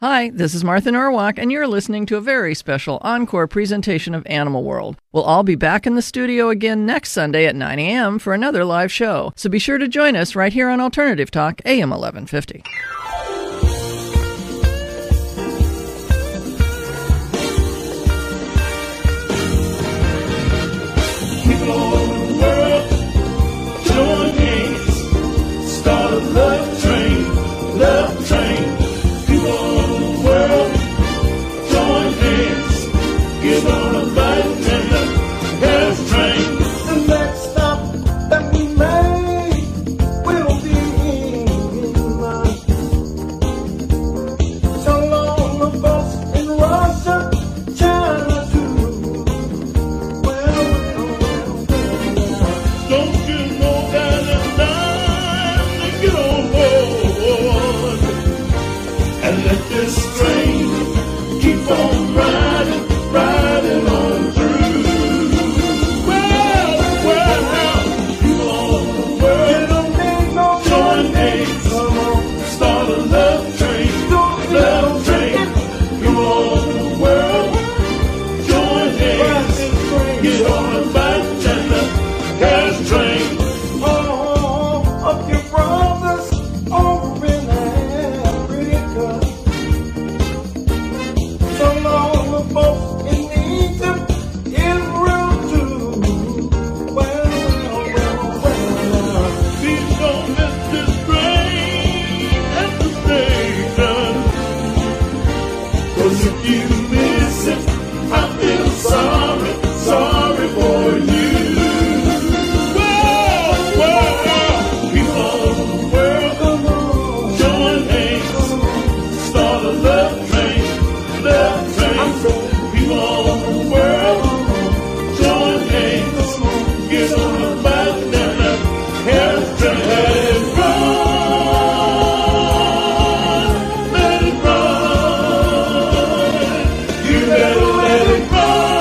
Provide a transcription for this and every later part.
Hi, this is Martha Norwalk, and you're listening to a very special encore presentation of Animal World. We'll all be back in the studio again next Sunday at 9 a.m. for another live show, so be sure to join us right here on Alternative Talk, AM 1150. People all over the world, join hands, start a love train, love train. People all over the world, join hands, get on a bike and a health train. The next stop that we make will be so long the bus in Russia, China too. Don't you know that it's time to get on board and let this train keep on riding, riding on through. Well, people all over the world, join hands, start a love train, love train. People all over the world, join hands, get on a bike and a gas train. All of your brothers over in Africa, so long the folks in Egypt, Israel too. Well, please don't miss this train at the station, 'cause if you miss it, I feel sorry, sorry for you. People all over the world, join hands, start a love train, love train. People all over the world, join hands, get on a bike and a health train. Let it run, let it run. You better let it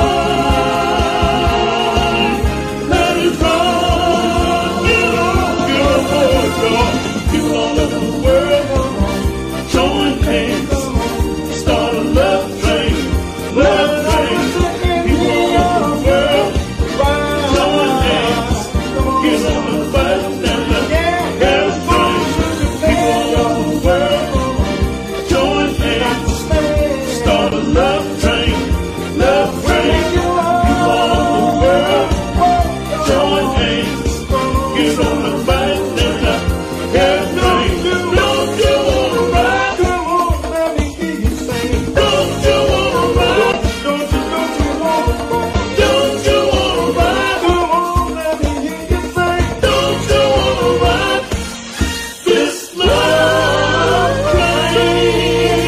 run, let it run. Get on board, y'all. People all over the world, join hands, start a love train, love train. People all over the world, join hands, get on the bus and the gas train. People all over the world, join hands, start a love train, love train. People all over the world, join hands, get on the bus and the gas train. Don't you wanna ride? Come on, let me hear you sing. Don't you wanna ride? Don't you wanna ride? Don't you wanna ride? Come on, let me hear you sing. Don't you wanna ride this love train?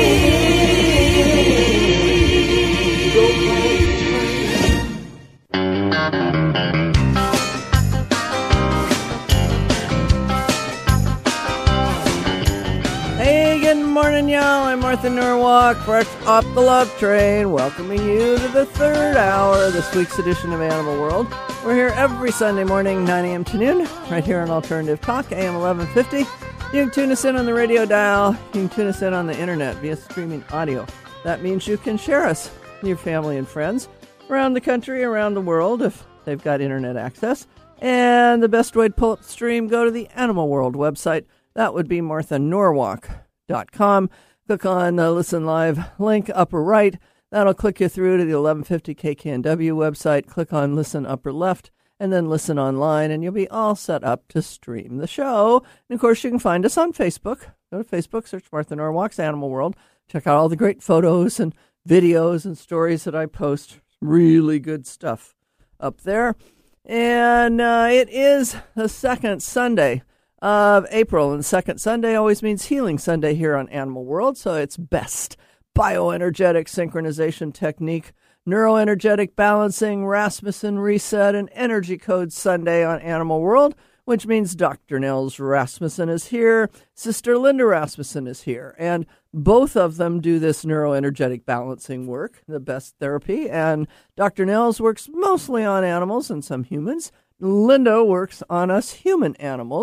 Hey, good morning, y'all. I'm Martha Norwalk, fresh off the Love Train, welcoming you to the third hour of this week's edition of Animal World. We're here every Sunday morning, 9 a.m. to noon, right here on Alternative Talk, AM 1150. You can tune us in on the radio dial. You can tune us in on the internet via streaming audio. That means you can share us with your family and friends around the country, around the world, if they've got internet access. And the best way to pull up the stream, go to the Animal World website. That would be marthanorwalk.com. Click on the Listen Live link, upper right. That'll click you through to the 1150 KKNW website. Click on Listen upper left, and then Listen online, and you'll be all set up to stream the show. And, of course, you can find us on Facebook. Go to Facebook, search Martha Norwalk's Animal World. Check out all the great photos and videos and stories that I post. Really good stuff up there. And it is the second Sunday of April, and second Sunday always means Healing Sunday here on Animal World, so it's BEST, bioenergetic synchronization technique, neuroenergetic balancing, Rasmussen reset, and energy code Sunday on Animal World, which means Dr. Nels Rasmussen is here, Sister Linda Rasmussen is here, and both of them do this neuroenergetic balancing work, the BEST therapy, and Dr. Nels works mostly on animals and some humans. Linda works on us human animals.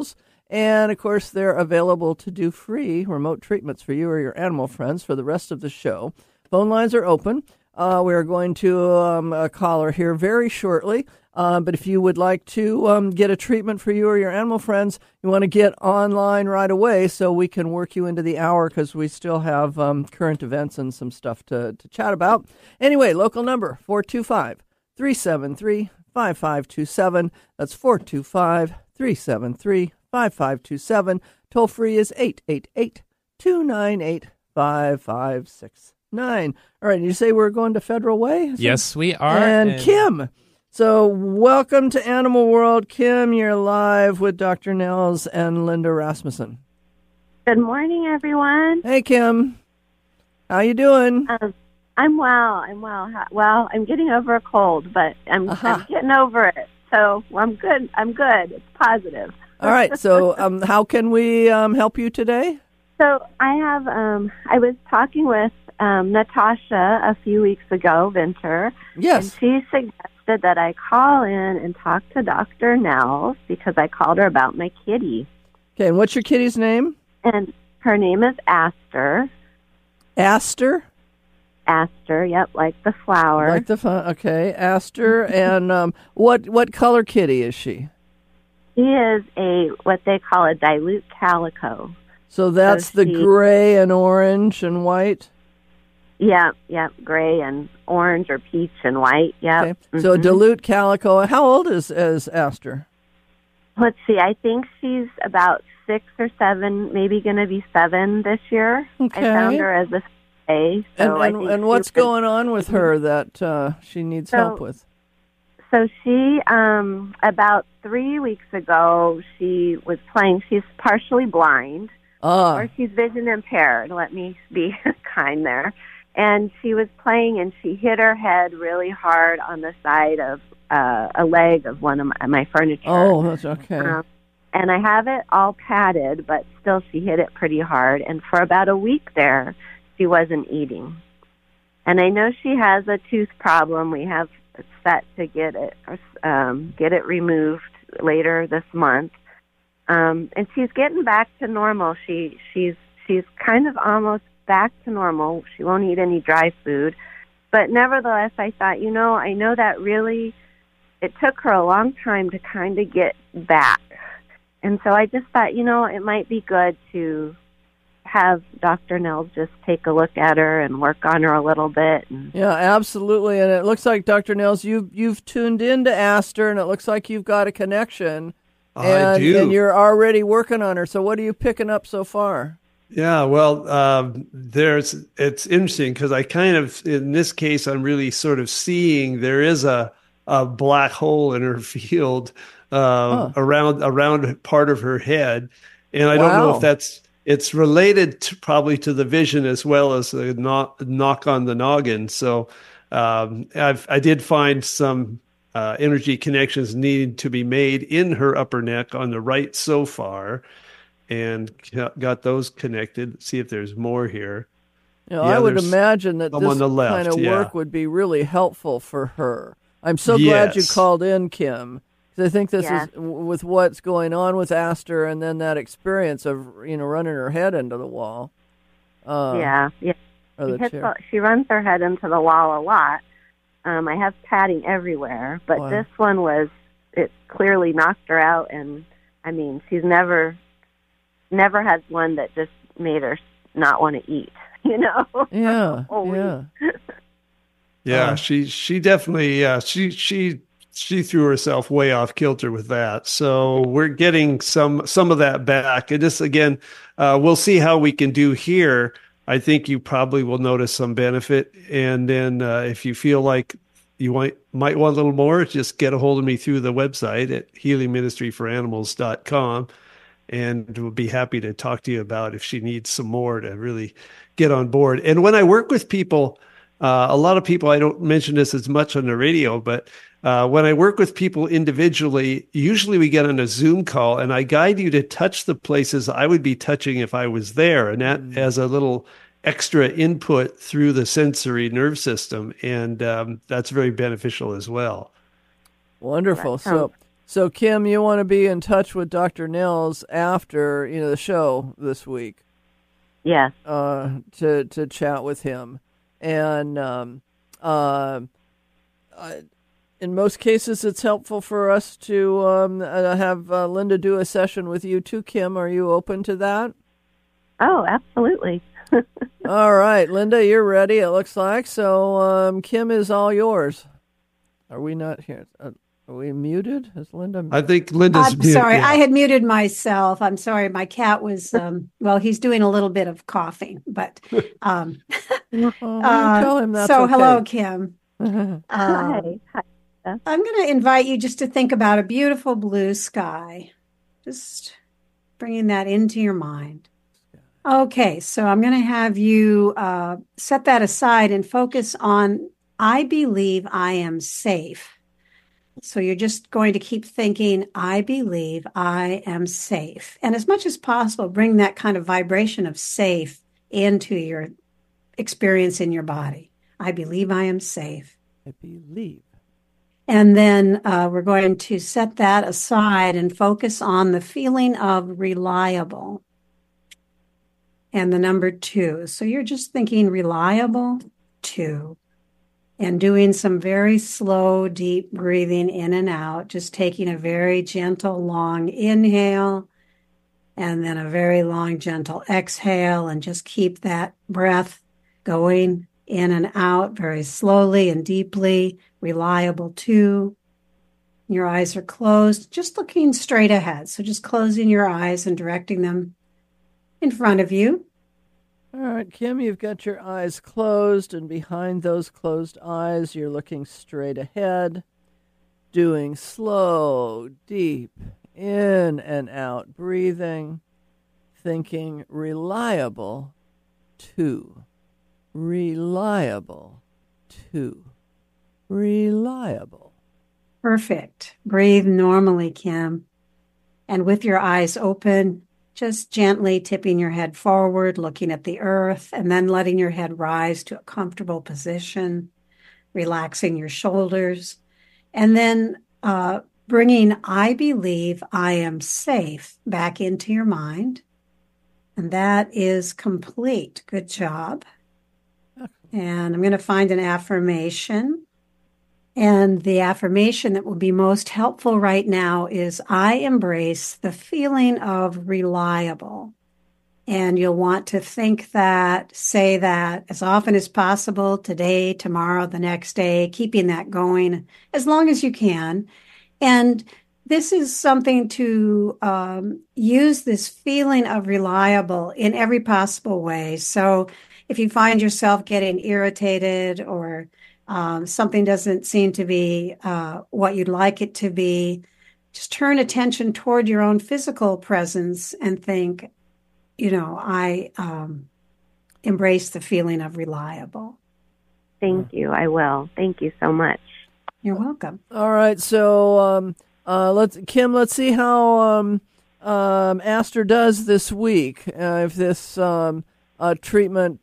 And, of course, they're available to do free remote treatments for you or your animal friends for the rest of the show. Phone lines are open. We are going to a caller here very shortly. But if you would like to get a treatment for you or your animal friends, you want to get online right away so we can work you into the hour because we still have current events and some stuff to chat about. Anyway, local number, 425-373-5527. That's 425-373-5527. Toll free is 888-298-5569. All right, you say we're going to Federal Way? Yes, we are. And Kim. So welcome to Animal World. Kim, you're live with Dr. Nels and Linda Rasmussen. Good morning, everyone. Hey, Kim. How you doing? I'm well. Well, I'm getting over a cold, but I'm getting over it. So I'm good. It's positive. All right. So how can we help you today? So I was talking with Natasha a few weeks ago, Vinter. Yes. And she suggested that I call in and talk to Dr. Nels because I called her about my kitty. Okay. And what's your kitty's name? And her name is Aster. Aster? Aster, yep, like the flower. Like the okay, Aster. And what color kitty is she? She is what they call a dilute calico. So that's the gray and orange and white? Yeah, gray and orange or peach and white, yeah. Okay. So dilute calico. How old is Aster? Let's see, I think she's about 6 or 7, maybe going to be 7 this year. Okay. I found her as a stay. So and what's going on with her that she needs help with? So she, about 3 weeks ago, she was playing. She's partially blind. Or she's vision impaired. Let me be kind there. And she was playing, and she hit her head really hard on the side of a leg of one of my furniture. Oh, that's okay. And I have it all padded, but still she hit it pretty hard. And for about a week there, she wasn't eating. And I know she has a tooth problem. We have it set to get it removed later this month. And she's getting back to normal. She's kind of almost back to normal. She won't eat any dry food. But nevertheless, I thought, I know that really, it took her a long time to kind of get back. And so I just thought, it might be good to have Dr. Nels just take a look at her and work on her a little bit. Yeah, absolutely. And it looks like, Dr. Nels, you've tuned into Aster, and it looks like you've got a connection. I do. And you're already working on her. So what are you picking up so far? Yeah, well, it's interesting because I kind of, in this case, I'm really sort of seeing there is a black hole in her field around part of her head. And I don't know if it's related probably to the vision as well as the knock on the noggin. So I did find some energy connections needed to be made in her upper neck on the right so far, and got those connected. See if there's more here. I would imagine that this on the left, kind of work would be really helpful for her. I'm so glad you called in, Kim, because I think this is with what's going on with Aster, and then that experience of running her head into the wall. She runs her head into the wall a lot. I have padding everywhere, but this one it clearly knocked her out, and I mean, she's never had one that just made her not want to eat, Yeah. Yeah, she definitely, she threw herself way off kilter with that. So we're getting some of that back. And just, again, we'll see how we can do here. I think you probably will notice some benefit. And then if you feel like you might want a little more, just get a hold of me through the website at healingministryforanimals.com. And we'll be happy to talk to you about if she needs some more to really get on board. And when I work with people, a lot of people, I don't mention this as much on the radio, but when I work with people individually, usually we get on a Zoom call and I guide you to touch the places I would be touching if I was there. And that as a little extra input through the sensory nerve system. And that's very beneficial as well. Wonderful. So Kim, you want to be in touch with Dr. Nels after the show this week? Yes. To chat with him, and in most cases, it's helpful for us to have Linda do a session with you too. Kim, are you open to that? Oh, absolutely. All right, Linda, you're ready. It looks like so. Kim is all yours. Are we not here? Are we muted? Is Linda? I think Linda's I'm sorry. yeah. I had muted myself. I'm sorry. My cat was, he's doing a little bit of coughing, but, tell him that's so okay. hello, Kim. Hi. I'm going to invite you just to think about a beautiful blue sky, just bringing that into your mind. Okay. So I'm going to have you, set that aside and focus on, I believe I am safe. So you're just going to keep thinking, I believe I am safe. And as much as possible, bring that kind of vibration of safe into your experience in your body. I believe I am safe. I believe. And then we're going to set that aside and focus on the feeling of reliable. And the number 2. So you're just thinking reliable 2. And doing some very slow, deep breathing in and out, just taking a very gentle, long inhale, and then a very long, gentle exhale, and just keep that breath going in and out very slowly and deeply, reliable too. Your eyes are closed, just looking straight ahead. So just closing your eyes and directing them in front of you. All right, Kim, you've got your eyes closed, and behind those closed eyes, you're looking straight ahead, doing slow, deep, in and out breathing, thinking reliable 2, reliable 2, reliable. Perfect. Breathe normally, Kim. And with your eyes open, just gently tipping your head forward, looking at the earth, and then letting your head rise to a comfortable position, relaxing your shoulders, and then bringing I believe I am safe back into your mind. And that is complete. Good job. And I'm going to find an affirmation. And the affirmation that will be most helpful right now is I embrace the feeling of reliable. And you'll want to think that, say that as often as possible, today, tomorrow, the next day, keeping that going as long as you can. And this is something to use this feeling of reliable in every possible way. So if you find yourself getting irritated or something doesn't seem to be what you'd like it to be, just turn attention toward your own physical presence and think, I embrace the feeling of reliable. Thank you. I will. Thank you so much. You're welcome. All right, so let's see how Aster does this week. If this treatment,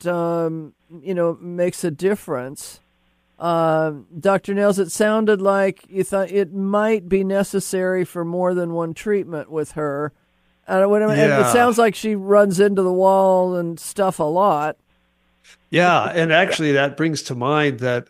makes a difference. Dr. Nels, it sounded like you thought it might be necessary for more than one treatment with her. And it sounds like she runs into the wall and stuff a lot. Yeah, and actually that brings to mind that,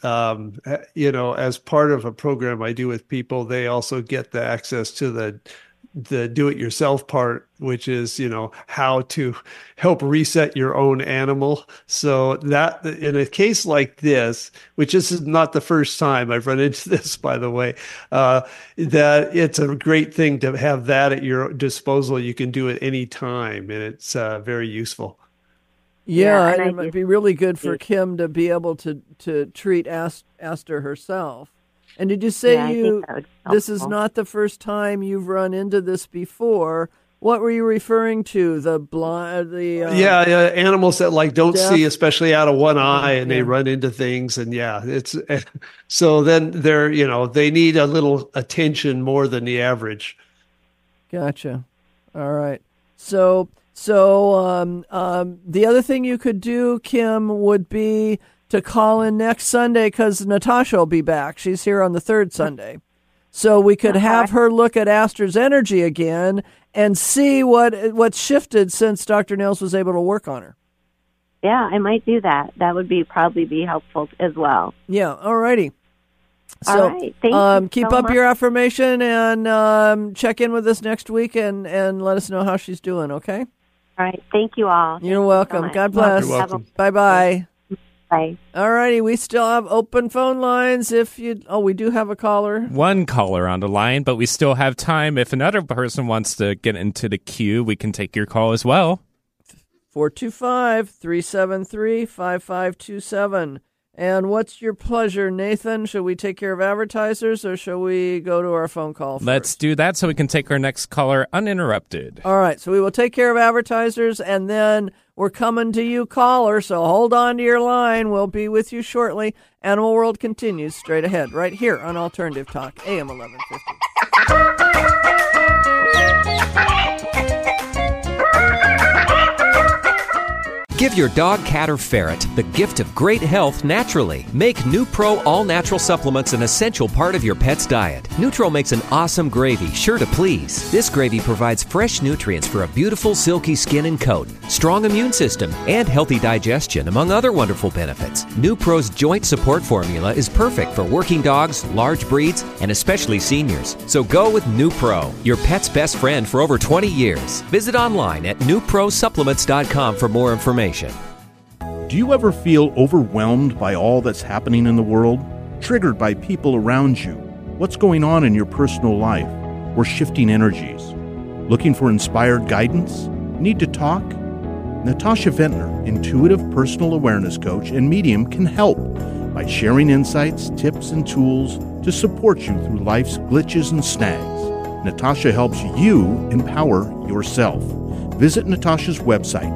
as part of a program I do with people, they also get the access to the do-it-yourself part, which is, how to help reset your own animal. So that in a case like this, which this is not the first time I've run into this, by the way, that it's a great thing to have that at your disposal. You can do it any time, and it's very useful. Yeah, and it might be really good for Kim to be able to treat Aster herself. And did you say this is not the first time you've run into this before? What were you referring to? Animals that don't deaf? see, especially out of one eye, and they run into things, and it's so then they're they need a little attention more than the average. Gotcha. All right. So the other thing you could do, Kim, would be to call in next Sunday because Natasha will be back. She's here on the third Sunday. So we could have her look at Aster's energy again and see what's shifted since Dr. Nails was able to work on her. Yeah, I might do that. That would probably be helpful as well. Yeah, all righty. So, all right. Thank you keep so up much. your affirmation and check in with us next week and let us know how she's doing, okay? All right. Thank you all. You're welcome. So God bless. You're welcome. Bye-bye. Bye. All righty. We still have open phone lines. We do have a caller. One caller on the line, but we still have time. If another person wants to get into the queue, we can take your call as well. 425-373-5527. And what's your pleasure, Nathan? Should we take care of advertisers or shall we go to our phone call first? Let's do that so we can take our next caller uninterrupted. All right, so we will take care of advertisers, and then we're coming to you, caller, so hold on to your line. We'll be with you shortly. Animal World continues straight ahead, right here on Alternative Talk, AM 1150. Give your dog, cat, or ferret the gift of great health naturally. Make NuPro all-natural supplements an essential part of your pet's diet. Nutro makes an awesome gravy, sure to please. This gravy provides fresh nutrients for a beautiful, silky skin and coat, strong immune system, and healthy digestion, among other wonderful benefits. NuPro's joint support formula is perfect for working dogs, large breeds, and especially seniors. So go with NuPro, your pet's best friend for over 20 years. Visit online at NuProSupplements.com for more information. Do you ever feel overwhelmed by all that's happening in the world? Triggered by people around you? What's going on in your personal life? Or shifting energies? Looking for inspired guidance? Need to talk? Natasha Ventnor, intuitive personal awareness coach and medium, can help by sharing insights, tips, and tools to support you through life's glitches and snags. Natasha helps you empower yourself. Visit Natasha's website,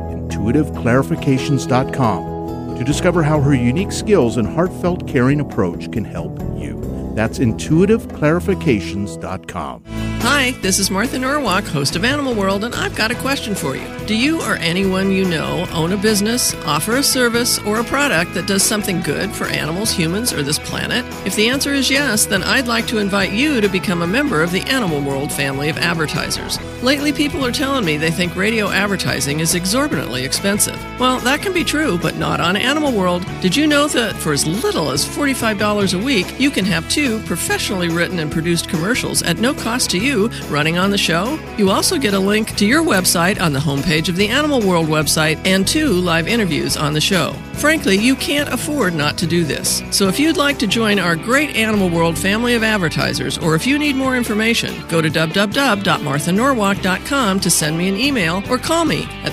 intuitiveclarifications.com, to discover how her unique skills and heartfelt caring approach can help you. That's intuitiveclarifications.com. Hi, this is Martha Norwalk, host of Animal World, and I've got a question for you. Do you or anyone you know own a business, offer a service, or a product that does something good for animals, humans, or this planet? If the answer is yes, then I'd like to invite you to become a member of the Animal World family of advertisers. Lately, people are telling me they think radio advertising is exorbitantly expensive. Well, that can be true, but not on Animal World. Did you know that for as little as $45 a week, you can have 2 professionally written and produced commercials at no cost to you running on the show? You also get a link to your website on the homepage of the Animal World website and 2 live interviews on the show. Frankly, you can't afford not to do this. So if you'd like to join our great Animal World family of advertisers, or if you need more information, go to www.marthanorwalk.com to send me an email or call me at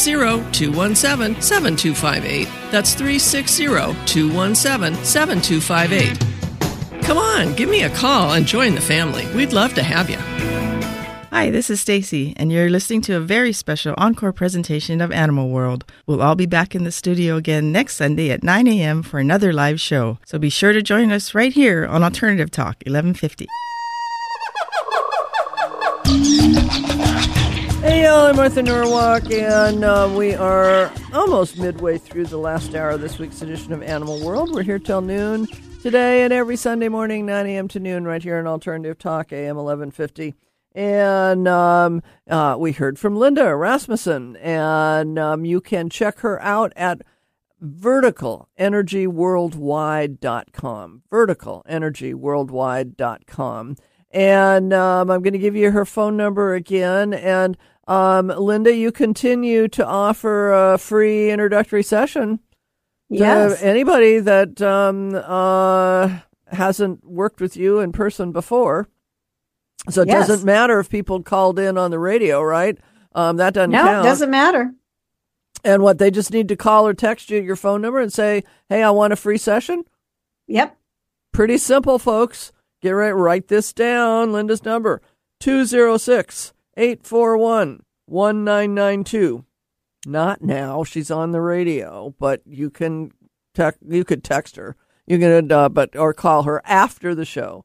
360-217-7258. That's 360-217-7258. Come on, give me a call and join the family. We'd love to have you. Hi, this is Stacy, and you're listening to a very special encore presentation of Animal World. We'll all be back in the studio again next Sunday at 9 a.m. for another live show. So be sure to join us right here on Alternative Talk, 1150. Hey, y'all, I'm Martha Norwalk, and we are almost midway through the last hour of this week's edition of Animal World. We're here till noon today and every Sunday morning, 9 a.m. to noon, right here on Alternative Talk, AM 1150. And we heard from Linda Rasmussen, and you can check her out at verticalenergyworldwide.com, verticalenergyworldwide.com. And I'm going to give you her phone number again. And Linda, you continue to offer a free introductory session to anybody that hasn't worked with you in person before. So it doesn't matter if people called in on the radio, right? That doesn't count. No, it doesn't matter. And what, they just need to call or text you your phone number and say, hey, I want a free session? Yep. Pretty simple, folks. Get right, write this down. Linda's number, 206-841-1992. Not now. She's on the radio, but you could text her. You can, or call her after the show.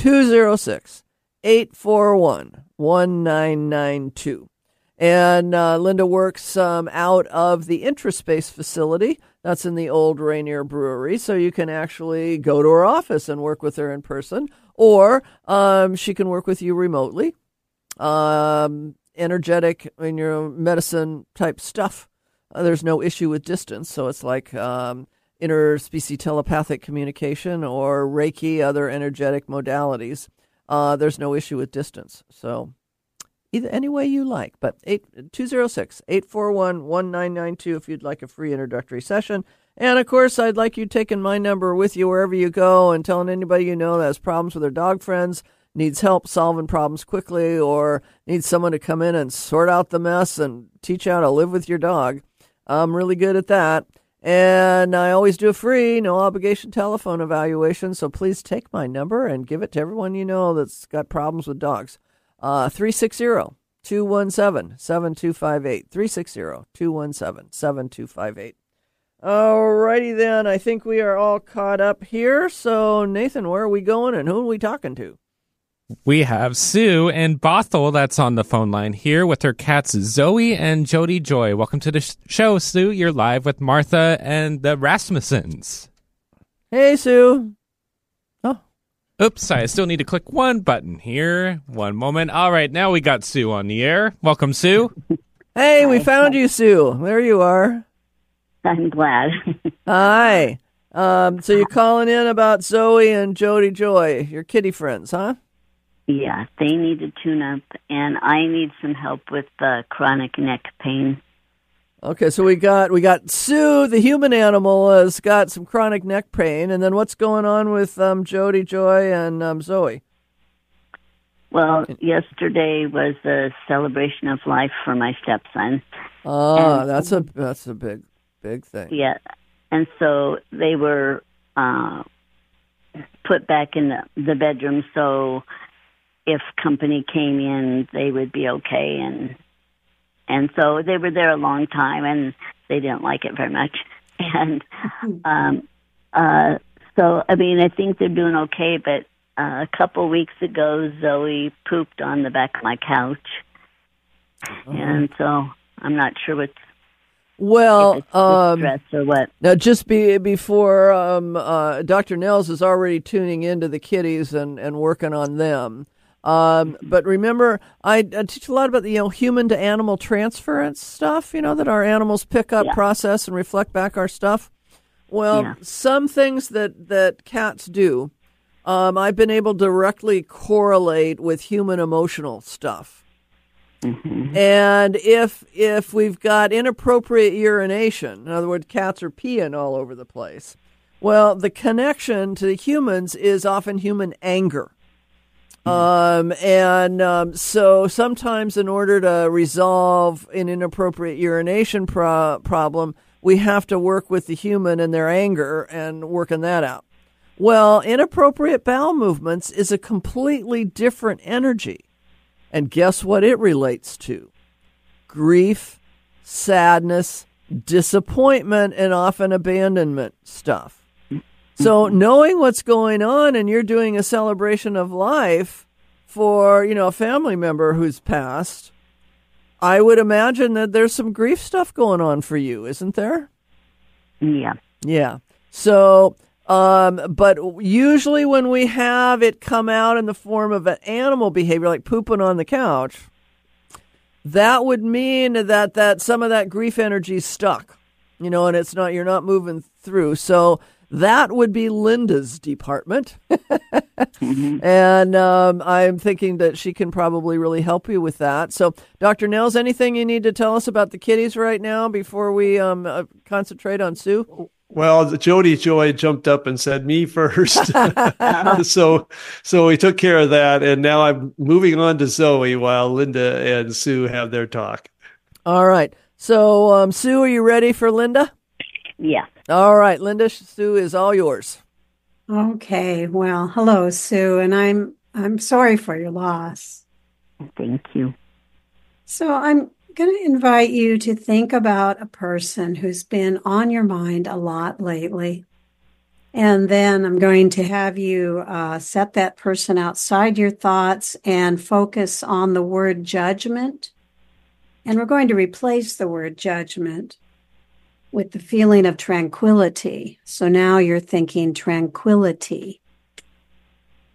206-841-1992. And Linda works out of the Intraspace facility. That's in the old Rainier Brewery. So you can actually go to her office and work with her in person. Or she can work with you remotely. Energetic in your medicine type stuff. There's no issue with distance. So it's like interspecies telepathic communication or Reiki, other energetic modalities. There's no issue with distance. So either any way you like. But 206-841-1992 if you'd like a free introductory session. And, of course, I'd like you taking my number with you wherever you go and telling anybody you know that has problems with their dog friends, needs help solving problems quickly, or needs someone to come in and sort out the mess and teach you how to live with your dog. I'm really good at that. And I always do a free, no obligation telephone evaluation. So please take my number and give it to everyone you know that's got problems with dogs. 360-217-7258. 360-217-7258. Alrighty then, I think we are all caught up here. So, Nathan, where are we going and who are we talking to? We have Sue in Bothell that's on the phone line here with her cats Zoe and Jody Joy. Welcome to the show, Sue. You're live with Martha and the Rasmussens. Hey, Sue. Oh. Oops, I still need to click one button here. One moment. All right, now we got Sue on the air. Welcome, Sue. Hey, we found you, Sue. There you are. I'm glad. Hi. So you're calling in about Zoe and Jody Joy, your kitty friends, huh? Yeah, they need a tune-up, and I need some help with chronic neck pain. Okay, so we got Sue, the human animal, has got some chronic neck pain, and then what's going on with Jody Joy and Zoe? Well, yesterday was a celebration of life for my stepson. Ah, that's a big thing. Yeah, and so they were put back in the bedroom so if company came in, they would be okay. And so they were there a long time, and they didn't like it very much. And so, I mean, I think they're doing okay, but a couple weeks ago, Zoe pooped on the back of my couch. And so I'm not sure what's well, stress or what. Now, just before Dr. Nels is already tuning into the kitties and working on them. But remember, I teach a lot about the human to animal transference stuff. That our animals pick up, process, and reflect back our stuff. Well, some things that cats do, I've been able to directly correlate with human emotional stuff. Mm-hmm. And if we've got inappropriate urination, in other words, cats are peeing all over the place, well, the connection to the humans is often human anger. So sometimes in order to resolve an inappropriate urination problem, we have to work with the human and their anger and working that out. Well, inappropriate bowel movements is a completely different energy. And guess what it relates to? Grief, sadness, disappointment, and often abandonment stuff. So knowing what's going on and you're doing a celebration of life for, a family member who's passed, I would imagine that there's some grief stuff going on for you, isn't there? Yeah. Yeah. So, but usually when we have it come out in the form of an animal behavior, like pooping on the couch, that would mean that some of that grief energy is stuck, and you're not moving through. So that would be Linda's department. Mm-hmm. And I'm thinking that she can probably really help you with that. So, Dr. Nels, anything you need to tell us about the kitties right now before we concentrate on Sue? Well, Jody Joy jumped up and said, me first. So we took care of that. And now I'm moving on to Zoe while Linda and Sue have their talk. All right. So, Sue, are you ready for Linda? Yeah. All right, Linda, Sue is all yours. Okay. Well, hello, Sue, and I'm sorry for your loss. Thank you. So I'm going to invite you to think about a person who's been on your mind a lot lately. And then I'm going to have you set that person outside your thoughts and focus on the word judgment. And we're going to replace the word judgment with the feeling of tranquility. So now you're thinking tranquility.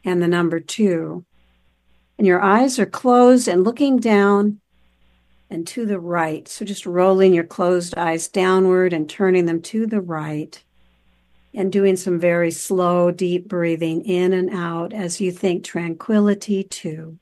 and the number 2. And your eyes are closed and looking down and to the right. So just rolling your closed eyes downward and turning them to the right and doing some very slow, deep breathing in and out as you think tranquility 2.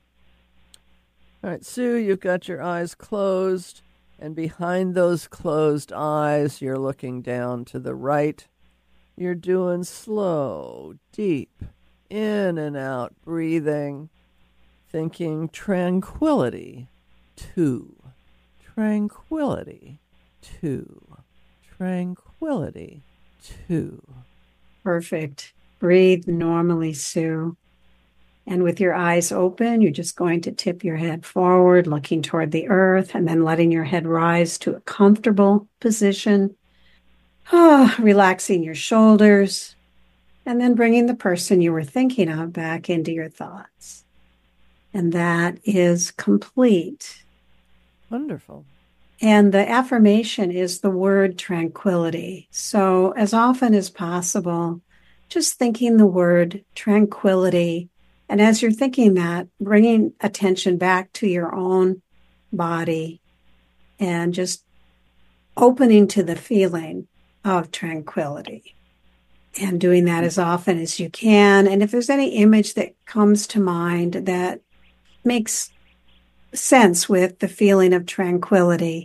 All right, Sue, you've got your eyes closed, and behind those closed eyes, you're looking down to the right. You're doing slow, deep, in and out breathing, thinking tranquility 2, tranquility 2, tranquility 2. Perfect. Breathe normally, Sue. And with your eyes open, you're just going to tip your head forward, looking toward the earth, and then letting your head rise to a comfortable position. Relaxing your shoulders, and then bringing the person you were thinking of back into your thoughts. And that is complete. Wonderful. And the affirmation is the word tranquility. So as often as possible, just thinking the word tranquility. And as you're thinking that, bringing attention back to your own body and just opening to the feeling of tranquility. And doing that as often as you can. And if there's any image that comes to mind that makes sense with the feeling of tranquility,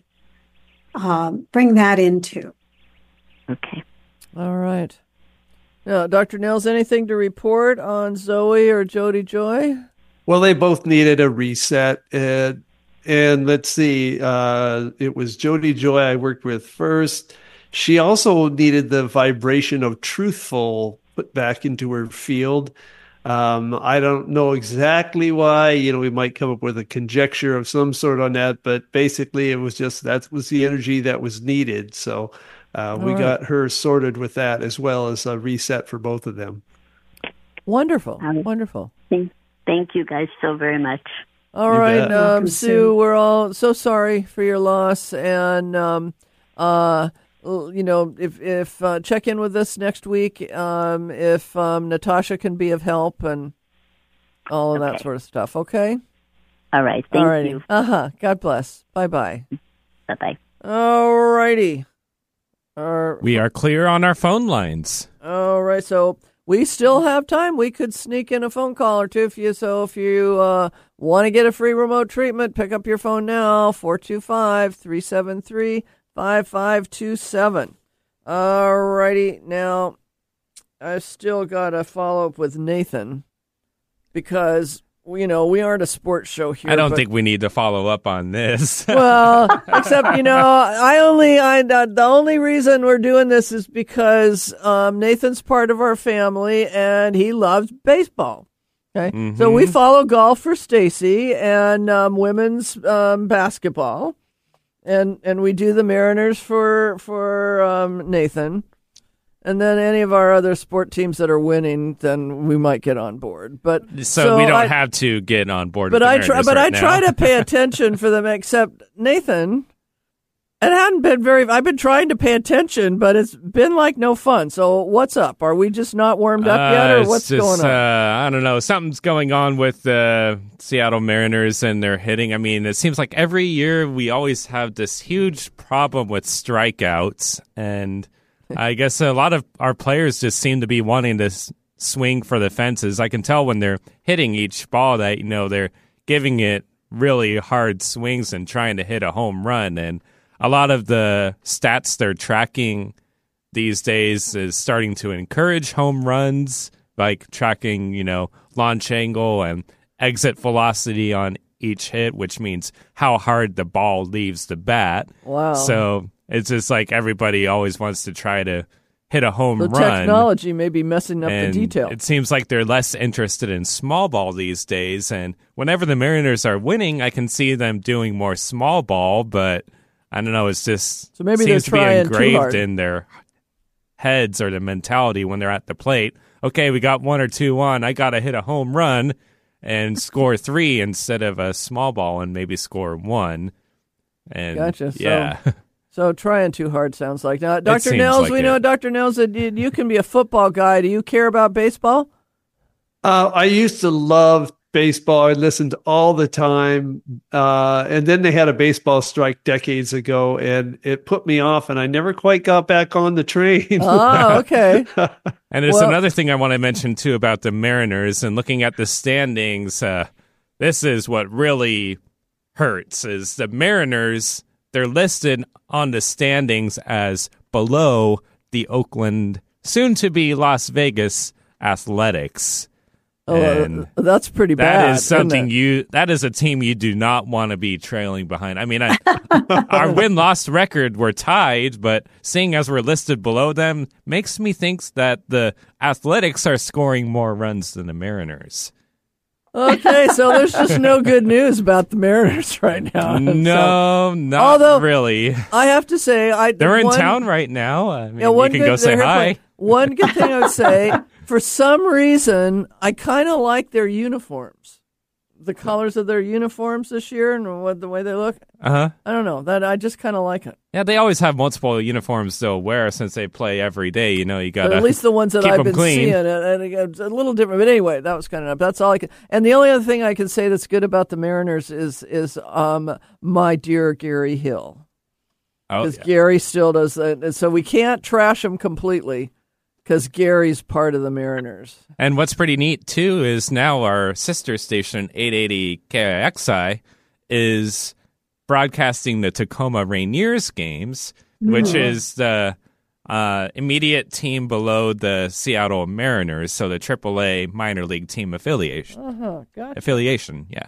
bring that into. Okay. All right. Now, Dr. Nels, anything to report on Zoe or Jody Joy? Well, they both needed a reset. And let's see, it was Jody Joy I worked with first. She also needed the vibration of truthful put back into her field. I don't know exactly why. We might come up with a conjecture of some sort on that, but basically it was just that was the energy that was needed. So we got her sorted with that, as well as a reset for both of them. Wonderful. Wonderful. Thank you guys so very much. All right, Sue, we're all so sorry for your loss. And, if check in with us next week, if Natasha can be of help and all of that sort of stuff. Okay. All right. Thank you. God bless. Bye-bye. Bye-bye. All righty. We are clear on our phone lines. All right. So we still have time. We could sneak in a phone call or two if you want to get a free remote treatment, pick up your phone now, 425-373-5527. All righty. Now, I still got to follow up with Nathan because, we aren't a sports show here. I don't think we need to follow up on this. Well, except, the only reason we're doing this is because Nathan's part of our family and he loves baseball. Okay. Mm-hmm. So we follow golf for Stacy and women's basketball. And we do the Mariners for Nathan. And then any of our other sport teams that are winning, then we might get on board. But so we don't have to get on board. But I try to pay attention for them. Except Nathan, it hadn't been I've been trying to pay attention, but it's been like no fun. So what's up? Are we just not warmed up yet, or what's going on? I don't know. Something's going on with the Seattle Mariners and their hitting. I mean, it seems like every year we always have this huge problem with strikeouts, and I guess a lot of our players just seem to be wanting to swing for the fences. I can tell when they're hitting each ball that, they're giving it really hard swings and trying to hit a home run. And a lot of the stats they're tracking these days is starting to encourage home runs, like tracking, launch angle and exit velocity on each hit, which means how hard the ball leaves the bat. Wow. So it's just like everybody always wants to try to hit a home run. Technology may be messing up the detail. It seems like they're less interested in small ball these days. And whenever the Mariners are winning, I can see them doing more small ball. But I don't know. It's just maybe seems to be engraved too hard in their heads or the mentality when they're at the plate. Okay, we got 1 or 2 on. I got to hit a home run and score 3 instead of a small ball and maybe score 1. And gotcha. Yeah. So trying too hard sounds like. Now, Dr. Nels, know Dr. Nels that you can be a football guy. Do you care about baseball? I used to love baseball. I listened all the time. And then they had a baseball strike decades ago, and it put me off, and I never quite got back on the train. Oh, okay. And there's another thing I want to mention, too, about the Mariners and looking at the standings. This is what really hurts, is the Mariners, they're listed on the standings as below the Oakland, soon-to-be Las Vegas Athletics. Oh, that's pretty bad. That is something that is a team you do not want to be trailing behind. I mean, our win-loss record, we're tied, but seeing as we're listed below them makes me think that the Athletics are scoring more runs than the Mariners. Okay, so there's just no good news about the Mariners right now. No, not really. I have to say, they're in town right now. I mean, you can go say hi. One good thing I would say, for some reason, I kind of like their uniforms. The colors of their uniforms this year and the way they look. Uh-huh. I don't know. I just kind of like it. Yeah, they always have multiple uniforms they'll wear since they play every day. You know, you got to at least the ones that I've been seeing. And it's a little different. But anyway, that was kind of, that's all I can. And the only other thing I can say that's good about the Mariners is my dear Gary Hill. Because Gary still does that. So we can't trash him completely, because Gary's part of the Mariners. And what's pretty neat, too, is now our sister station, 880 KIXI, is broadcasting the Tacoma Rainiers games, which is the immediate team below the Seattle Mariners, so the AAA minor league team affiliation. Gotcha. Affiliation, yeah.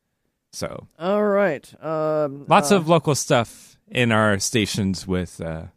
So. All right. Lots of local stuff in our stations with the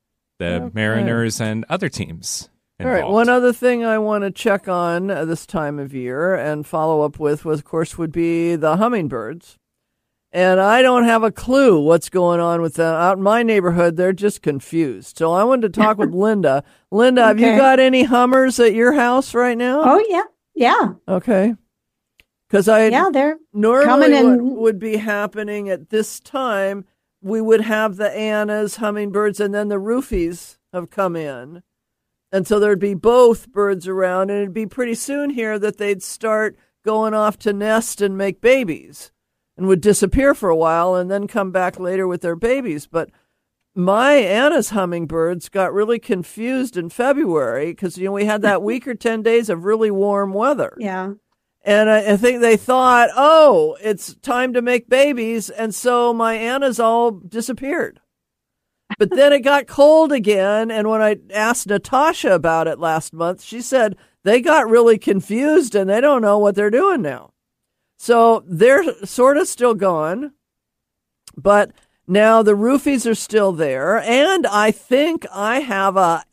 Mariners and other teams. All right, one other thing I want to check on this time of year and follow up with, of course, would be the hummingbirds. And I don't have a clue what's going on with them. Out in my neighborhood, they're just confused. So I wanted to talk with Linda. Linda, have you got any hummers at your house right now? Oh, yeah. Okay. Because they're normally what would be happening at this time, we would have the Annas, hummingbirds, and then the roofies have come in. And so there'd be both birds around, and it'd be pretty soon here that they'd start going off to nest and make babies and would disappear for a while and then come back later with their babies. But my Anna's hummingbirds got really confused in February because, we had that week or 10 days of really warm weather. Yeah. And I think they thought, it's time to make babies. And so my Annas all disappeared. But then it got cold again, and when I asked Natasha about it last month, she said they got really confused and they don't know what they're doing now. So they're sort of still gone, but now the roofies are still there, and I think I have a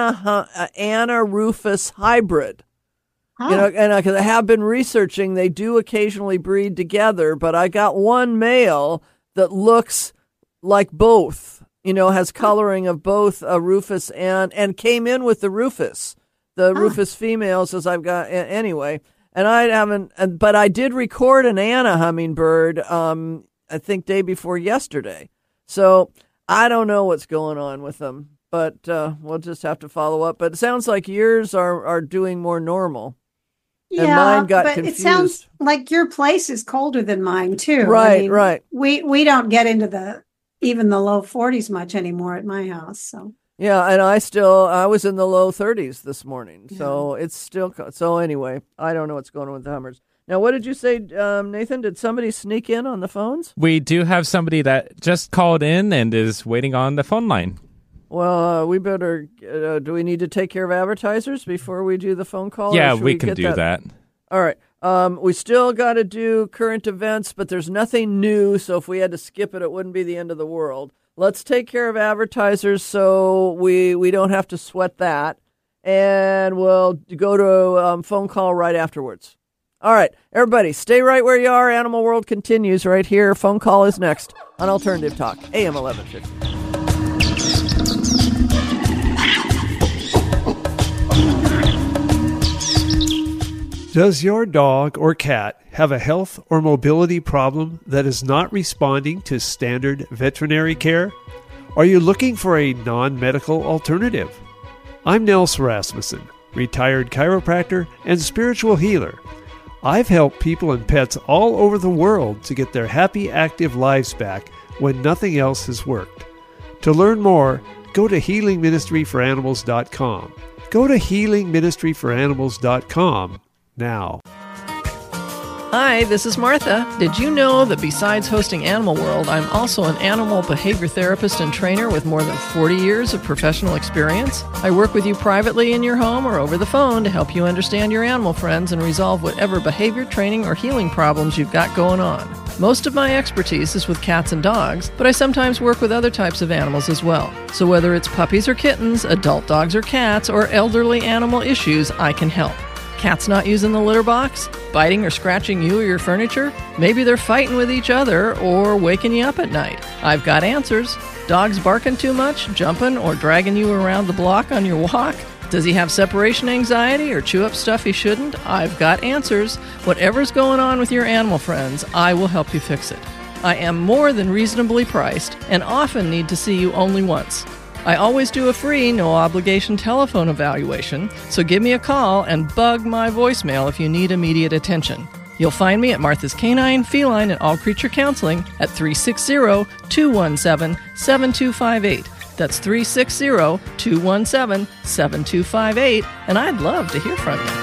Anna Rufus hybrid. And I have been researching, they do occasionally breed together, but I got one male that looks like both. Has coloring of both Rufus and came in with the Rufus Rufus females, as I've got anyway. And I haven't, but I did record an Anna hummingbird, I think day before yesterday. So I don't know what's going on with them, but we'll just have to follow up. But it sounds like yours are doing more normal. Yeah, and mine got but confused. It sounds like your place is colder than mine too. Right, right. We don't get into even the low 40s much anymore at my house. So yeah, and I was in the low 30s this morning, so it's still. So anyway, I don't know what's going on with the Hummers. Now, what did you say, Nathan? Did somebody sneak in on the phones? We do have somebody that just called in and is waiting on the phone line. Well, we better. Do we need to take care of advertisers before we do the phone call? Yeah, we can do that. All right. We still got to do current events, but there's nothing new, so if we had to skip it, it wouldn't be the end of the world. Let's take care of advertisers so we don't have to sweat that, and we'll go to phone call right afterwards. All right, everybody, stay right where you are. Animal World continues right here. Phone call is next on Alternative Talk, AM 1150. Does your dog or cat have a health or mobility problem that is not responding to standard veterinary care? Are you looking for a non-medical alternative? I'm Nels Rasmussen, retired chiropractor, and spiritual healer. I've helped people and pets all over the world to get their happy, active lives back when nothing else has worked. To learn more, go to healingministryforanimals.com. Go to healingministryforanimals.com now. Hi, this is Martha. Did you know that besides hosting Animal World, I'm also an animal behavior therapist and trainer with more than 40 years of professional experience? I work with you privately in your home or over the phone to help you understand your animal friends and resolve whatever behavior, training, or healing problems you've got going on. Most of my expertise is with cats and dogs, but I sometimes work with other types of animals as well. So whether it's puppies or kittens, adult dogs or cats, or elderly animal issues, I can help. Cats not using the litter box? Biting or scratching you or your furniture? Maybe they're fighting with each other or waking you up at night. I've got answers. Dogs barking too much, jumping, or dragging you around the block on your walk? Does he have separation anxiety or chew up stuff he shouldn't? I've got answers. Whatever's going on with your animal friends, I will help you fix it. I am more than reasonably priced and often need to see you only once. I always do a free, no-obligation telephone evaluation, so give me a call and bug my voicemail if you need immediate attention. You'll find me at Martha's Canine, Feline, and All Creature Counseling at 360-217-7258. That's 360-217-7258, and I'd love to hear from you.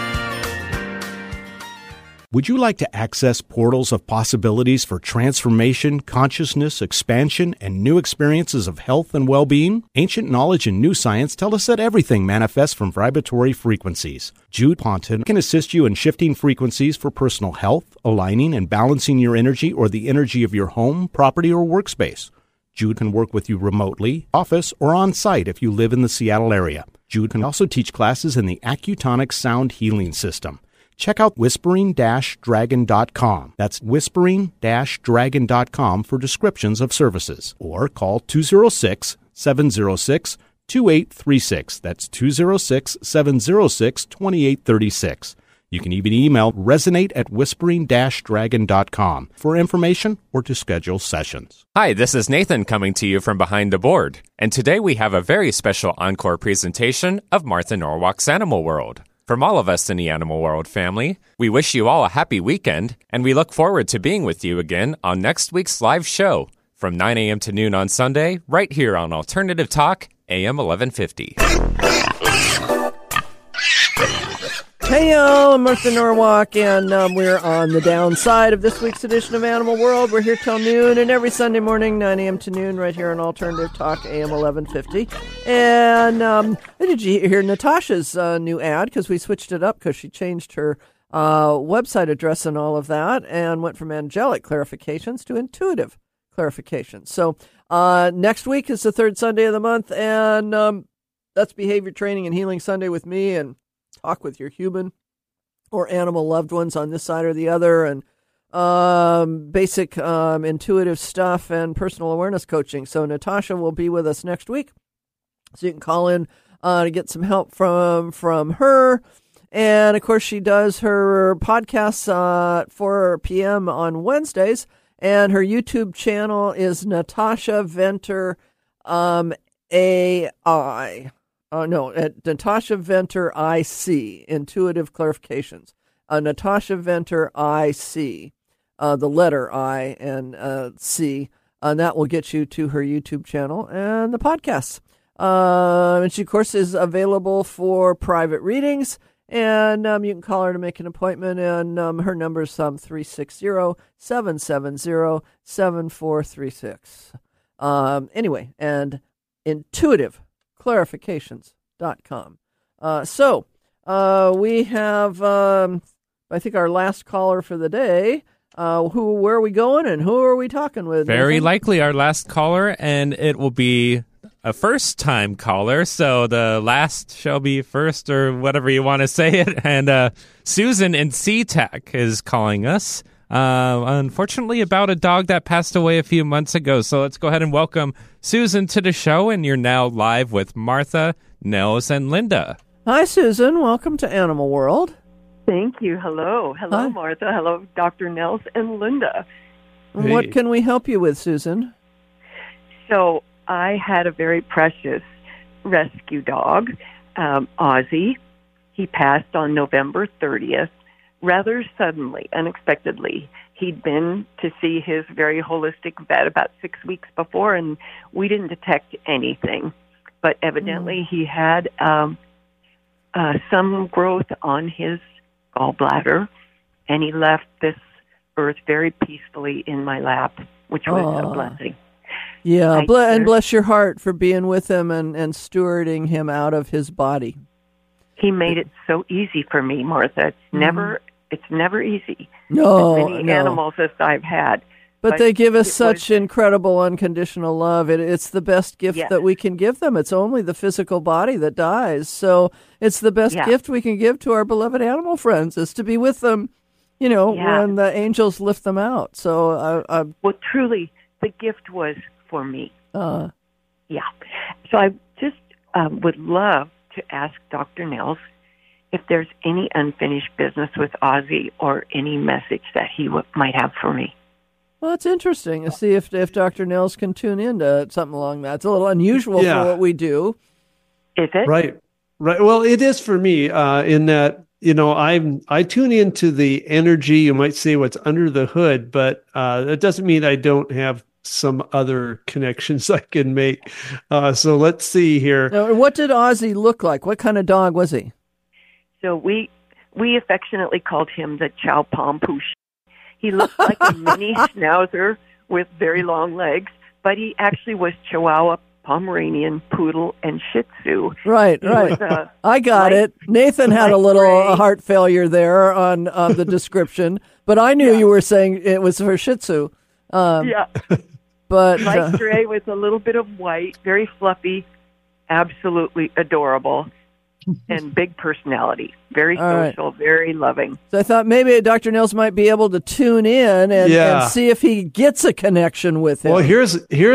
Would you like to access portals of possibilities for transformation, consciousness, expansion, and new experiences of health and well-being? Ancient knowledge and new science tell us that everything manifests from vibratory frequencies. Jude Ponton can assist you in shifting frequencies for personal health, aligning and balancing your energy or the energy of your home, property, or workspace. Jude can work with you remotely, office, or on-site if you live in the Seattle area. Jude can also teach classes in the Accutonic Sound Healing System. Check out whispering-dragon.com. That's whispering-dragon.com for descriptions of services. Or call 206-706-2836. That's 206-706-2836. You can even email resonate@whispering-dragon.com for information or to schedule sessions. Hi, this is Nathan coming to you from behind the board. And today we have a very special encore presentation of Martha Norwalk's Animal World. From all of us in the Animal World family, we wish you all a happy weekend, and we look forward to being with you again on next week's live show from 9 a.m. to noon on Sunday, right here on Alternative Talk, AM 1150. Hey, y'all, I'm Martha Norwalk, and we're on the downside of this week's edition of Animal World. We're here till noon, and every Sunday morning, 9 a.m. to noon, right here on Alternative Talk, AM 1150. And did you hear Natasha's new ad? Because we switched it up because she changed her website address and all of that, and went from angelic clarifications to intuitive clarifications. So next week is the third Sunday of the month, and that's Behavior Training and Healing Sunday with me, and talk with your human or animal loved ones on this side or the other, and basic intuitive stuff and personal awareness coaching. So Natasha will be with us next week, so you can call in to get some help from her. And of course, she does her podcasts at 4 p.m. on Wednesdays, and her YouTube channel is Natasha Venter AI. At Natasha Venter IC, Intuitive Clarifications. Natasha Venter IC, the letter I and C, and that will get you to her YouTube channel and the podcasts. And she, of course, is available for private readings, and you can call her to make an appointment, and her number is 360-770-7436. Anyway, and intuitive clarifications.com. So we have, I think, our last caller for the day. Where are we going, and who are we talking with? Very Nathan? likely our last caller, and it will be a first-time caller, so the last shall be first, or whatever you want to say it. And Susan in SeaTac is calling us, unfortunately, about a dog that passed away a few months ago. So let's go ahead and welcome Susan to the show, and you're now live with Martha, Nels, and Linda. Hi, Susan. Welcome to Animal World. Thank you. Hello. Hello, Hi. Martha. Hello, Dr. Nels and Linda. Hey. What can we help you with, Susan? So I had a very precious rescue dog, Ozzy. he passed on November 30th, rather suddenly, unexpectedly. He'd been to see his very holistic vet about 6 weeks before, and we didn't detect anything. But evidently he had some growth on his gallbladder, and he left this earth very peacefully in my lap, which was a blessing. Yeah, and bless your heart for being with him and stewarding him out of his body. He made it so easy for me, Martha. It's never easy. No, as many animals as I've had. But they give us such incredible unconditional love. It's the best gift that we can give them. It's only the physical body that dies. So it's the best gift we can give to our beloved animal friends is to be with them, when the angels lift them out. So, well, truly, the gift was for me. Yeah. So I just would love to ask Dr. Nels if there's any unfinished business with Ozzy or any message that he might have for me. Well, it's interesting to see if Dr. Nels can tune into something along that. It's a little unusual for what we do. Is it? Right. Well, it is for me in that, I tune into the energy, you might say what's under the hood, but that doesn't mean I don't have some other connections I can make. So let's see here. Now, what did Ozzy look like? What kind of dog was he? So we affectionately called him the Chow Pompouche. He looked like a mini schnauzer with very long legs, but he actually was Chihuahua, Pomeranian, Poodle, and Shih Tzu. Right. I got it. Nathan had a little heart failure there on the description, but I knew you were saying it was for Shih Tzu. But light gray with a little bit of white, very fluffy, absolutely adorable. And big personality, very social, very loving. So I thought maybe Dr. Nels might be able to tune in and see if he gets a connection with him. Well, here's